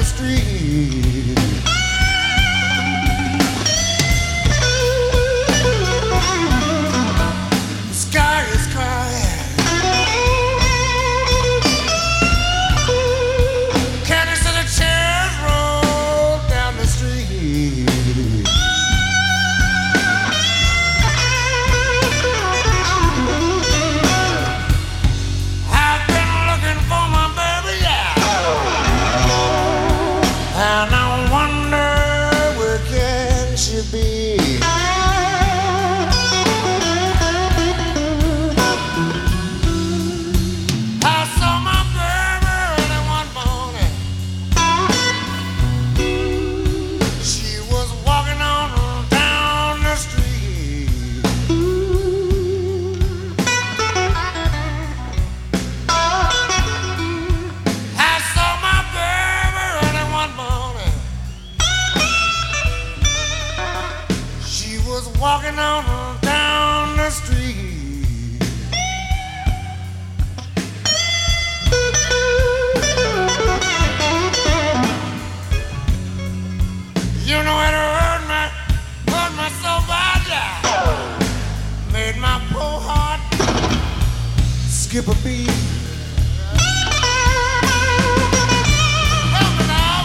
street. The sky is crying. Can't you see the chairs roll down the street? I've been looking for my baby, yeah. And I wonder where can she be? I saw my baby early one morning. She was walking on down the street. I saw my baby early one morning. She was walking on down the street. You know it hurt me so bad, yeah. Made my poor heart skip a beat. Help me now.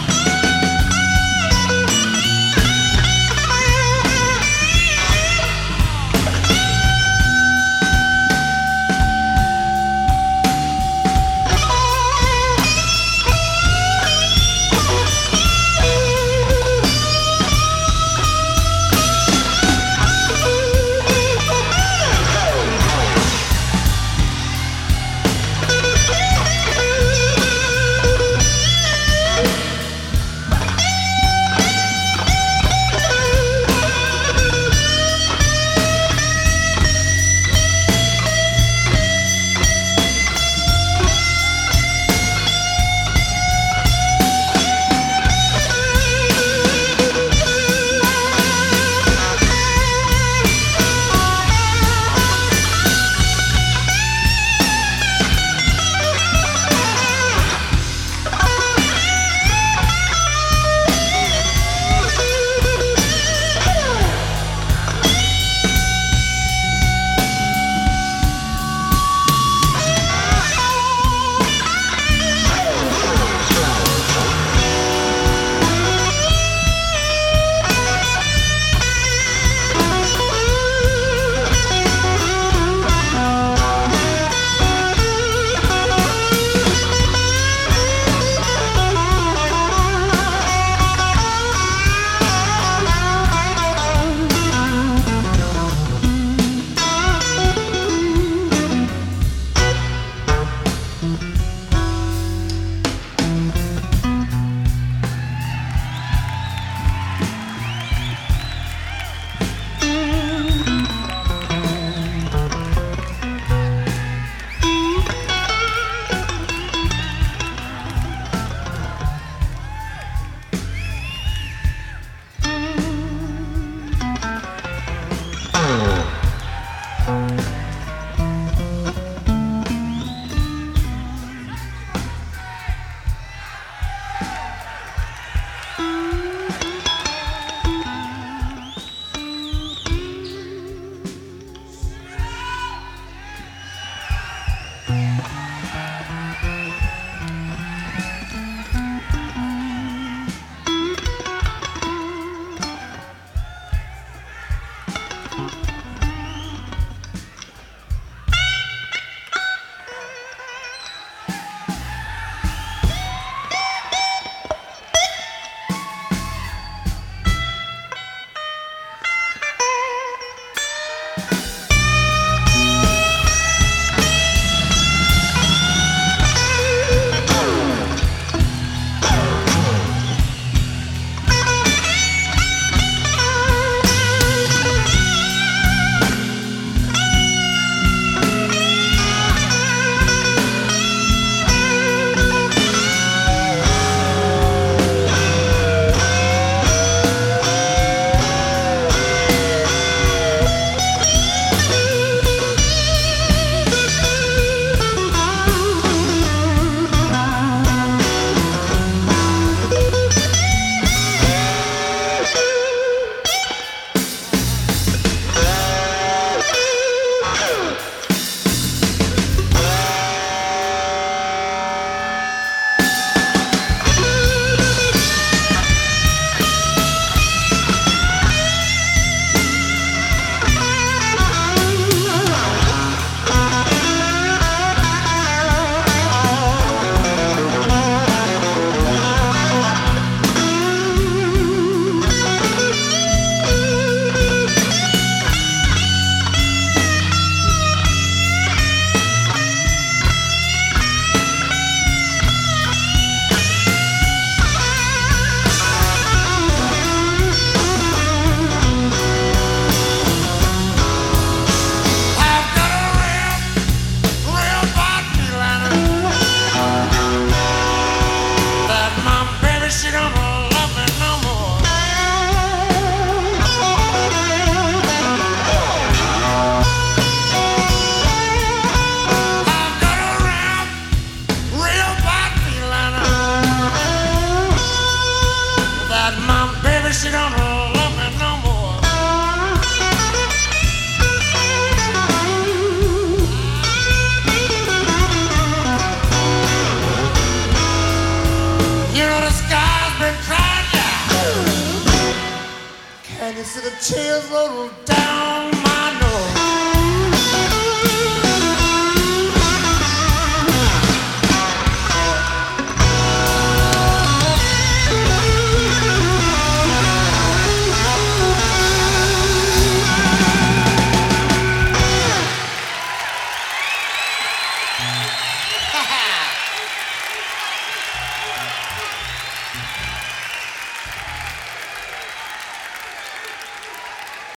I've been crying, yeah. Can you see the tears roll down my nose?